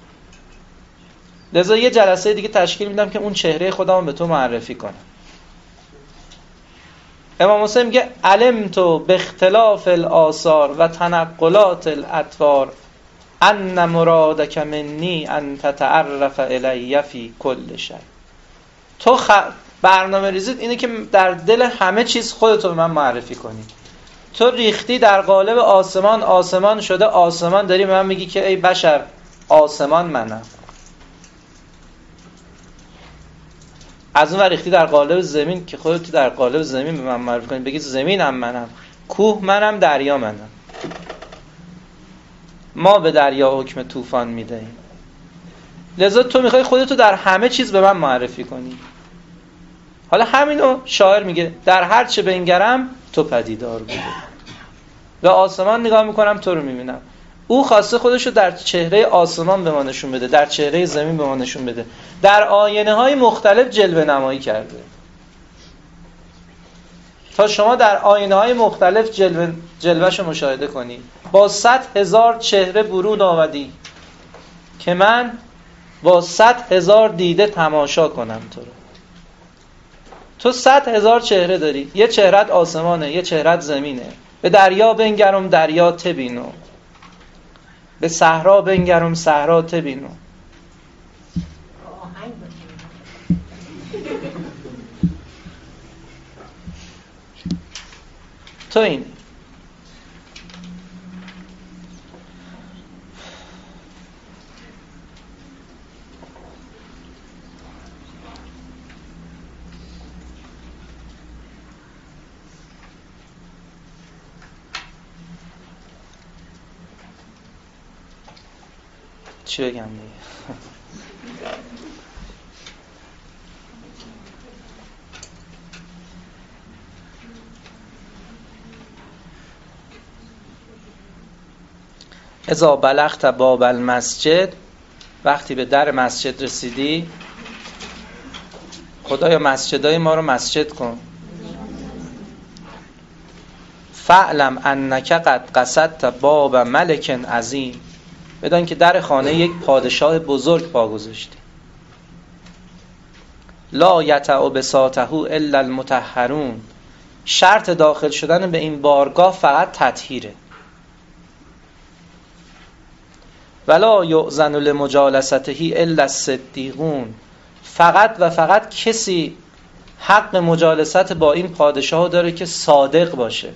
لذا یه جلسه دیگه تشکیل میدم که اون چهره خودمو به تو معرفی کنم. امام حسین میگه علمت به اختلاف الآثار و تنقلات الاطوار ان مرادک منی ان تتعرف الی فی کل شیء. تو خ... برنامه ریزیت اینه که در دل همه چیز خودتو به من معرفی کنی. تو ریختی در قالب آسمان، آسمان شده آسمان، داری به من میگی که ای بشر آسمان منم. از اون ور ریختی در قالب زمین که خودت در قالب زمین به من معرفی کنی، بگی زمینم منم، کوه منم، دریا منم. ما به دریا حکم طوفان میدهیم. لذا تو میخوای خودتو در همه چیز به من معرفی کنی. حالا همینو شاعر میگه در هر چه بنگرم تو پدیدار بوده. به آسمان نگاه میکنم تو رو میبینم. او خواسته خودشو در چهره آسمان به ما نشون بده، در چهره زمین به ما نشون بده، در آینه های مختلف جلوه نمایی کرده تا شما در آینه های مختلف جلوه جلوهشو مشاهده کنی. با صد هزار چهره برون آمدی که من با صد هزار دیده تماشا کنم تو رو. تو صد هزار چهره داری، یه چهرت آسمانه، یه چهرت زمینه. به دریا بنگرم دریا تبینو، به صحرا بنگرم صحرا تبینو. تو اینی. چی بگم دیگه؟ اذا بلغت باب المسجد، وقتی به در مسجد رسیدی، خدایا مسجدای ما رو مسجد کن. فعلم انک قد قصدت باب ملک عظیم، بدان که در خانه یک پادشاه بزرگ پا گذاشتی. لا یطأ بساطه الا المطهرون، شرط داخل شدن به این بارگاه فقط تطهیره. ولا یؤذن لمجالسته الا الصدیقون، فقط و فقط کسی حق مجالست با این پادشاه داره که صادق باشه.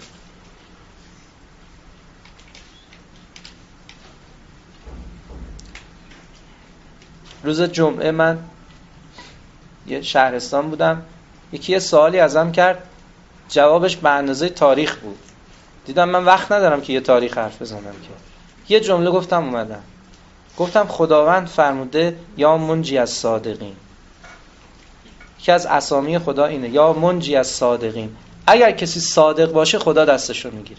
روز جمعه من یه شهرستان بودم، یکی یه سوالی ازم کرد، جوابش به اندازه تاریخ بود. دیدم من وقت ندارم که یه تاریخ حرف بزنم که یه جمله گفتم اومدم. گفتم خداوند فرموده یا منجی از صادقین. یکی از اسامی خدا اینه، یا منجی از صادقین. اگر کسی صادق باشه خدا دستشو میگیره.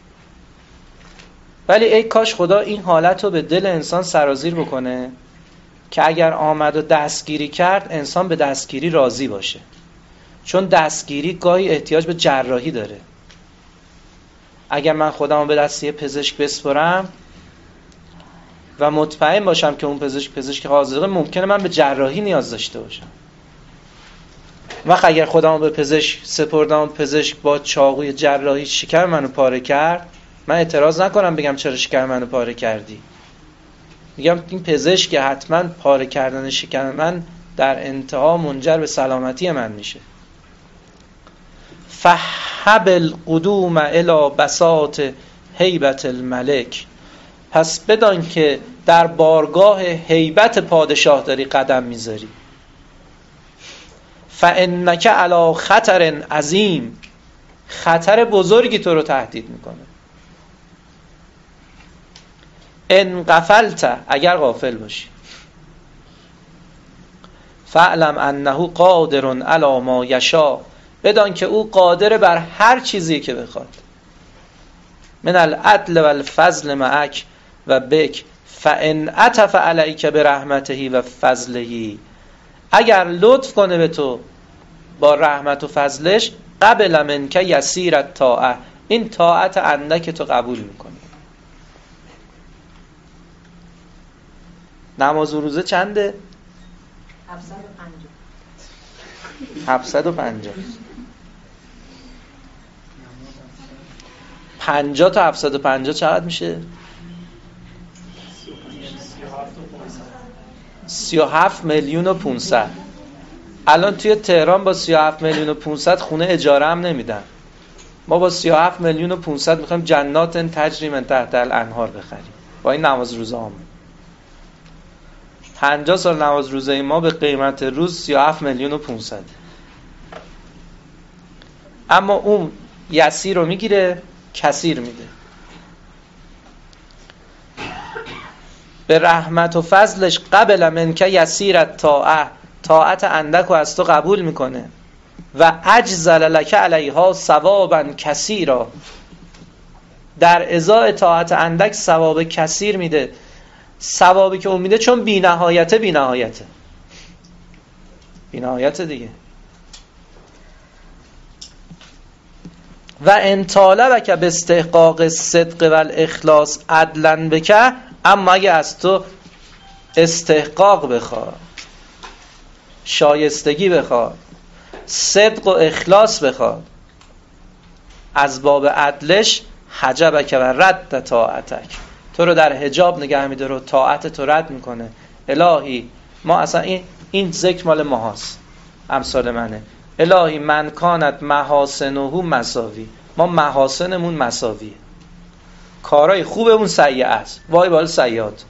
ولی ای کاش خدا این حالت رو به دل انسان سرازیر بکنه که اگر آمد و دستگیری کرد انسان به دستگیری راضی باشه. چون دستگیری گاهی احتیاج به جراحی داره. اگر من خودمو به دست یه پزشک بسپرم و مطمئن باشم که اون پزشک پزشک حاضره، ممکنه من به جراحی نیاز داشته باشم. وقت اگر خودمو به پزشک سپردم، پزشک با چاقوی جراحی شکم منو پاره کرد، من اعتراض نکنم بگم چرا شکم منو پاره کردی. میگم این پزشک حتما پاره کردن شکم من در انتها منجر به سلامتی من میشه. فحب القدوم الی بساط هیبت الملک، پس بدان که در بارگاه هیبت پادشاه داری قدم میذاری. فانک علی خطر عظیم، خطر بزرگی تو رو تهدید میکنه. ان غفلت، اگر غافل باشی. فاعلم انه قادر علی ما یشاء، بدان که او قادر بر هر چیزی که بخواد. من العدل و الفضل معک و بک فان عطف علیک برحمته و فضله، اگر لطف کنه به تو با رحمت و فضلش، قبل منک یسیر الطاعه، این طاعت اندک تو قبول میکنه. نماز و روزه چنده؟ هفتصد و پنجاه. پنجاه تا هفتصد و پنجاه چقدر میشه؟ سی و هفت میلیون و پونصد. الان توی تهران با سی و هفت میلیون و پونصد خونه اجاره هم نمیدن. ما با سی و هفت میلیون و پونصد میخوایم جنات تجری من تحت الانهار بخریم با این نماز روزه هم. پنجاه سال نماز روزه ما به قیمت روز سی و هفت میلیون و پانصد. اما اون یسیر رو میگیره، کثیر میده. به رحمت و فضلش قبل منک یسیرت طاعه، طاعت اندک رو از تو قبول میکنه. و اجزل لک علیها ثوابا کثیرا، در ازای طاعت اندک ثواب کثیر میده. ثوابی که اون میده چون بی نهایته بی نهایته بی نهایته دیگه. و ان طالبک به استحقاق صدق و الاخلاص عدلا بک، اما اگه از تو استحقاق بخواد، شایستگی بخواد، صدق و اخلاص بخواد، از باب عدلش حجبک و رد طاعتک، تو رو در حجاب نگه می‌داره و طاعت تو رد میکنه. الهی ما اصلا این این ذکر مال ماهاست، امثال منه. الهی من کانت محاسنه مساوی، ما محاسنمون مساویه، کارهای خوبمون سیئه است، وای بال سیئات.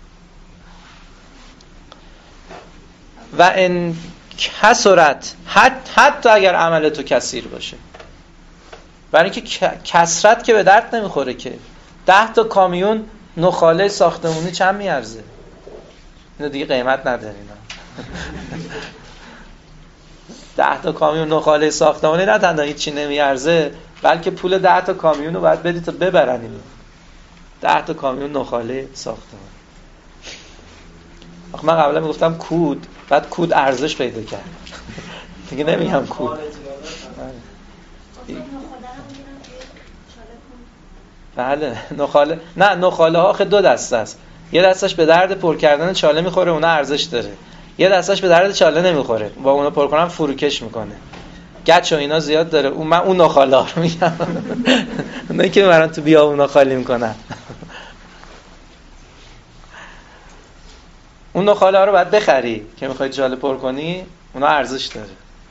و ان کسرت، حتی, حتی اگر عمل تو کثیر باشه، برای اینکه کثرت که به درد نمیخوره که. ده تا کامیون نخاله ساختمونی چند میارزه؟ اینو دیگه قیمت نداره اینا. ده تا کامیون نخاله ساختمونی نه تنها هیچی نمیارزه، بلکه پول ده تا کامیون رو باید بدی تا ببرن اینو. ده تا کامیون نخاله ساختمون. آخه من قبلا میگفتم کود، بعد کود ارزش پیدا کرد. دیگه نمیگم کود. بله نخاله، نه نخاله ها دو دسته است. یه دستش به درد پر کردن چاله میخوره، اونها ارزش داره. یه دستش به درد چاله نمیخوره، با اونها پر کنم فروکش میکنه، گچ و اینا زیاد داره. اون من اون نخاله ها رو میگم، اونایی که میبرن تو بیابونا خالی میکنن. اون نخاله ها رو باید بخری که میخوای چاله پر کنی، اونها ارزش داره.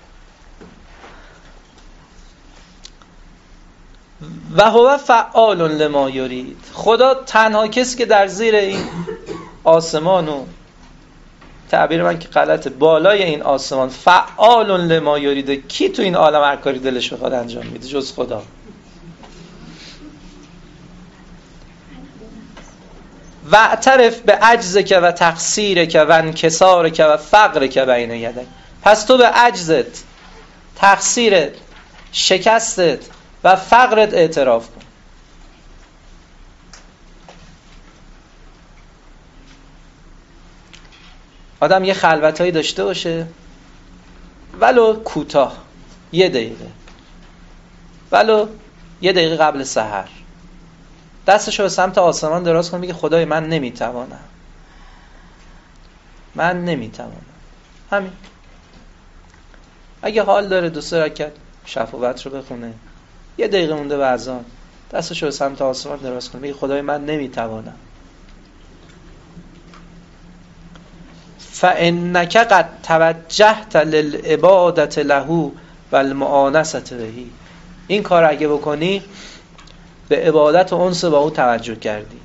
و هو فعال لما یرید، خدا تنها کسی که در زیر این آسمان و تعبیر من که غلطه، بالای این آسمان، فعال لما یرید، کی تو این عالم هر کاری دلش بخواد انجام میده جز خدا. و اعترف به عجزک و تقصیرک و انکسارک و فقرک بین یدک، پس تو به عجزت، تقصیرت، شکستت و فقرت اعتراف کن. آدم یه خلوتایی داشته باشه، ولو کوتاه، یه دقیقه، ولو یه دقیقه قبل سحر، دستشو به سمت آسمان دراز کن، میگه خدای من نمیتوانم، من نمیتوانم. همین. اگه حال داره دو سه رکعت شفاعت رو بخونه، یه دقیقه مونده به اذان، دستشو به سمت آسمان دراز کن، میگه خدای من نمیتوانم. فانک قد توجهت للعبادة له والمؤانسة به، این کار اگه بکنی به عبادت و انس با او توجه کردی.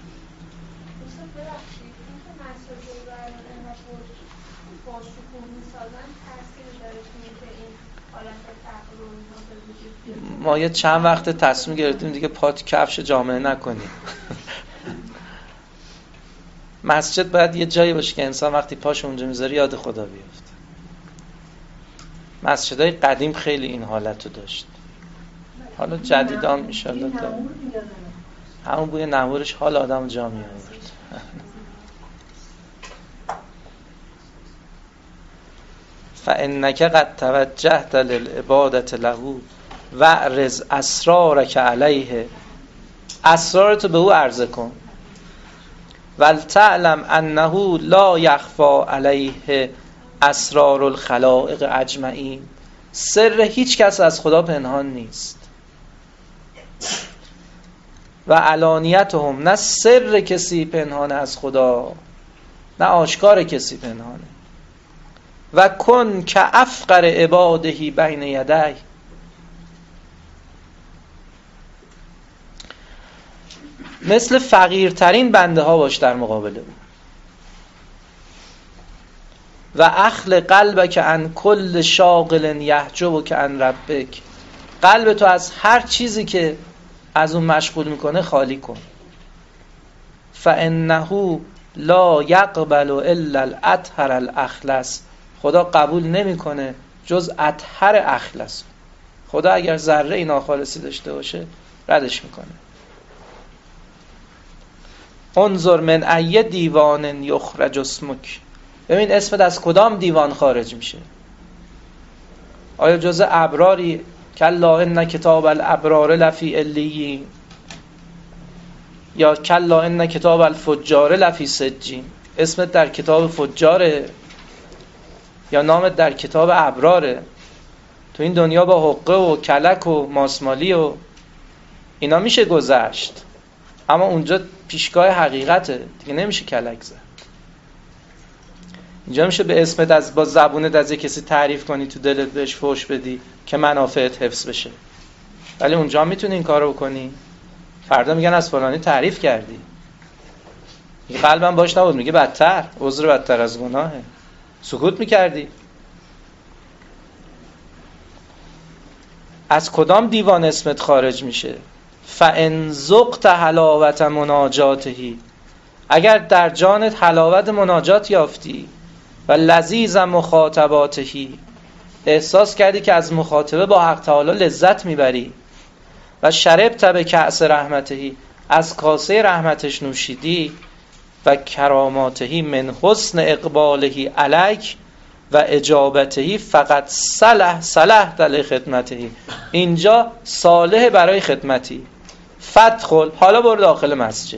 ما یه چند وقت تصمیم گرفتیم دیگه پات کفش جامعه نکنیم. مسجد باید یه جایی باشه که انسان وقتی پاش اونجا میذاره یاد خدا بیفته. مسجدهای قدیم خیلی این حالت رو داشت، حالا جدیدان انشالله داره. همون بوی نهورش حال آدم جا می آورد. فانک قد توجهت للعبادة له وعرض اسرارک علیه، اسرارتو به او عرضه کن. ولتعلم انه لا یخفی علیه اسرار الخلائق اجمعین، سر هیچ کس از خدا پنهان نیست. و علانیتهم، نه سر کسی پنهان از خدا، نه آشکار کسی پنهانه. و کن که افقر عباده بین یدی، مثل فقیرترین بنده ها باش در مقابل او. و اخل قلبک عن کل شاغل یحجبک عن ربک، قلب تو از هر چیزی که از اون مشغول میکنه خالی کن. فانه لا یقبل الا الاطهر الاخلص، خدا قبول نمیکنه جز اطهر اخلص. خدا اگر ذره ناخالصی داشته باشه ردش میکنه. انظر من ای دیوان یخرج اسمک، ببین اسمت از کدام دیوان خارج میشه. آیا جز ابراری کلا ان کتاب الابرار لفی علیین، یا کلا ان کتاب الفجار لفی سجین؟ اسمت در کتاب فجاره یا نامت در کتاب ابراره؟ تو این دنیا با حقه و کلک و ماسمالی و اینا میشه گذشت، اما اونجا پیشگاه حقیقته دیگه، نمیشه کلک زد. اینجا میشه به اسمت از با زبونت از کسی تعریف کنی، تو دلت بهش فحش بدی که منافعت حفظ بشه، ولی اونجا میتونی این کارو بکنی. فردا میگن از فلانی تعریف کردی، قلبم باش نبود، میگه بدتر، عذر بدتر از گناهه، سکوت میکردی. از کدام دیوان اسمت خارج میشه؟ فَإِنْ ذُقْتَ حلاوت مناجاته، اگر در جانت حلاوت مناجات یافتی، و لذیذ مخاطباته، احساس کردی که از مخاطبه با حق تعالی لذت میبری، و شربت به کأس رحمته، از کاسه رحمتش نوشیدی، و کراماته من حسن اقباله علیک و اجابته فقط صلح صلح دل خدمته، اینجا صالح برای خدمتی. فدخل، حالا برو داخل مسجد.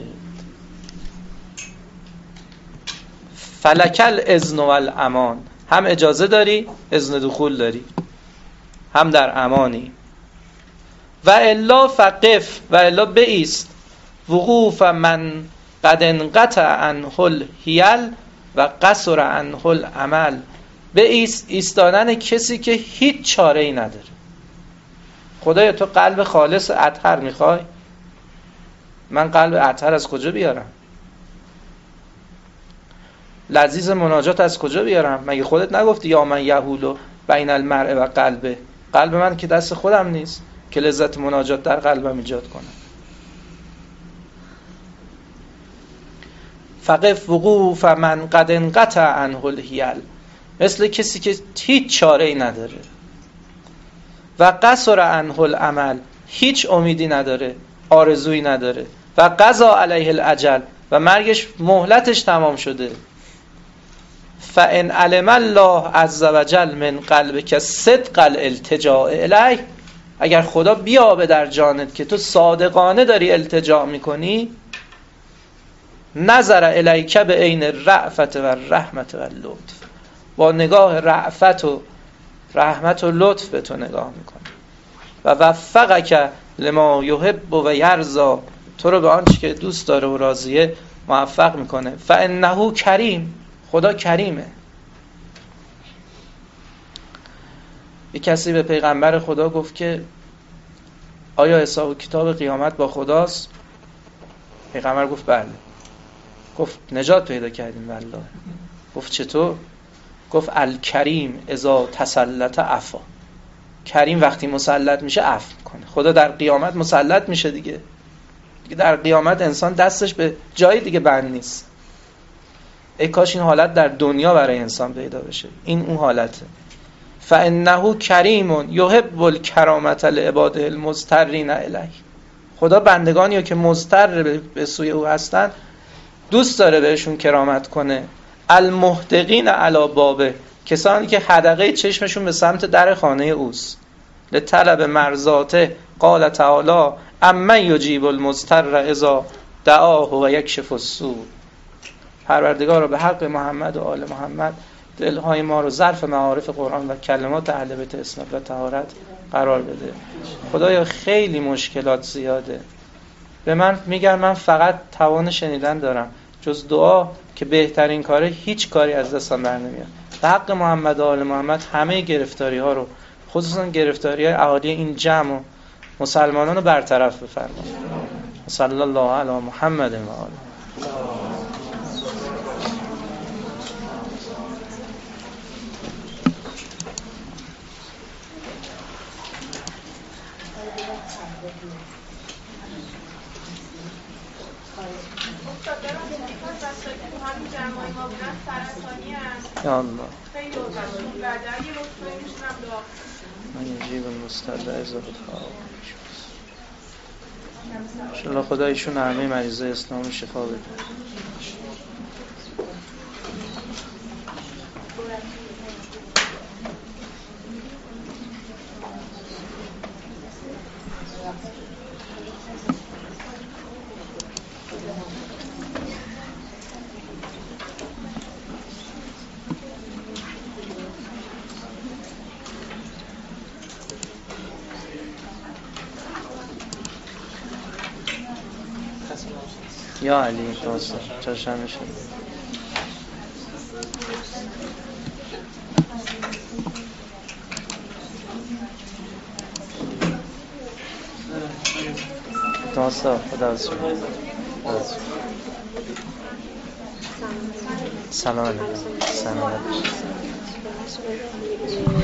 فلکل اذن و الامان، هم اجازه داری، اذن دخول داری، هم در امانی. و الا فقف، و الا بایست. وقوف من قد انقطع عنه الحیل و قصر عنه العمل، بایست، ایستادن کسی که هیچ چاره ای نداره. خدایا تو قلب خالص اطهر میخوای؟ من قلب اطهر از کجا بیارم؟ لذیذ مناجات از کجا بیارم؟ مگه خودت نگفتی یا من یهولو بین المرء و قلبه؟ قلب من که دست خودم نیست که لذت مناجات در قلبم ایجاد کنم. فقف وقوف من قد انقطع عنه الحیل، مثل کسی که هیچ چاره ای نداره. و قصر عنه العمل، هیچ امیدی نداره، آرزویی نداره. و قضا علیه الاجل، و مرگش مهلتش تمام شده. فان علم الله عز وجل من قلبک صدق الالتجاء الیه، اگر خدا بیابه در جانت که تو صادقانه داری التجا میکنی، نظر الیک به عین الرأفت و الرحمت و اللطف، با نگاه رأفت و رحمت و لطف به تو نگاه میکنه. و وفقک لما یحب و یرضا، تو رو به آنچه که دوست داره و راضیه موفق میکنه. فانه کریم، خدا کریمه. یک کسی به پیغمبر خدا گفت که آیا حساب و کتاب قیامت با خداست؟ پیغمبر گفت بله. گفت نجات پیدا کردیم والله. گفت چطور؟ گفت الکریم اذا تسلط عفا، کریم وقتی مسلط میشه عفو میکنه. خدا در قیامت مسلط میشه دیگه. دیگه در قیامت انسان دستش به جای دیگه بند نیست. ای کاش این حالت در دنیا برای انسان پیدا بشه. این اون حالته. فانه کریم یحب الکرامت لعباده المضطرین الیه، خدا بندگانی که مضطر به سوی او هستن دوست داره بهشون کرامت کنه. المحدقین علی بابه، کسانی که حدقه چشمشون به سمت در خانه اوست. لطلب مرضاته قال تعالی امن یجیب المضطر اذا دعاه و یکشف السوء. پروردگار رو به حق محمد و آل محمد دلهای ما رو ظرف معارف قرآن و کلمات اهل بیت اسمت و طهارت قرار بده. خدایا خیلی مشکلات زیاده. به من میگن من فقط توان شنیدن دارم، جز دعا که بهترین کاره هیچ کاری از دستم بر نمیاد. به حق محمد و آل محمد همه گرفتاری ها رو، خصوصا گرفتاری های اهالی این جمع و مسلمانان رو برطرف بفرمایید. صلی الله علی محمد و آله. یا الله خیلی وقتشون بعد یه رفتاری میشنم دعا من یجیب المستدعی ذو الطاعة انشالله خدا ایشون همه مریضای اسلام شفا بده. یا علی دوست چشم شد دوست خدا سلام علیکم سلام علیکم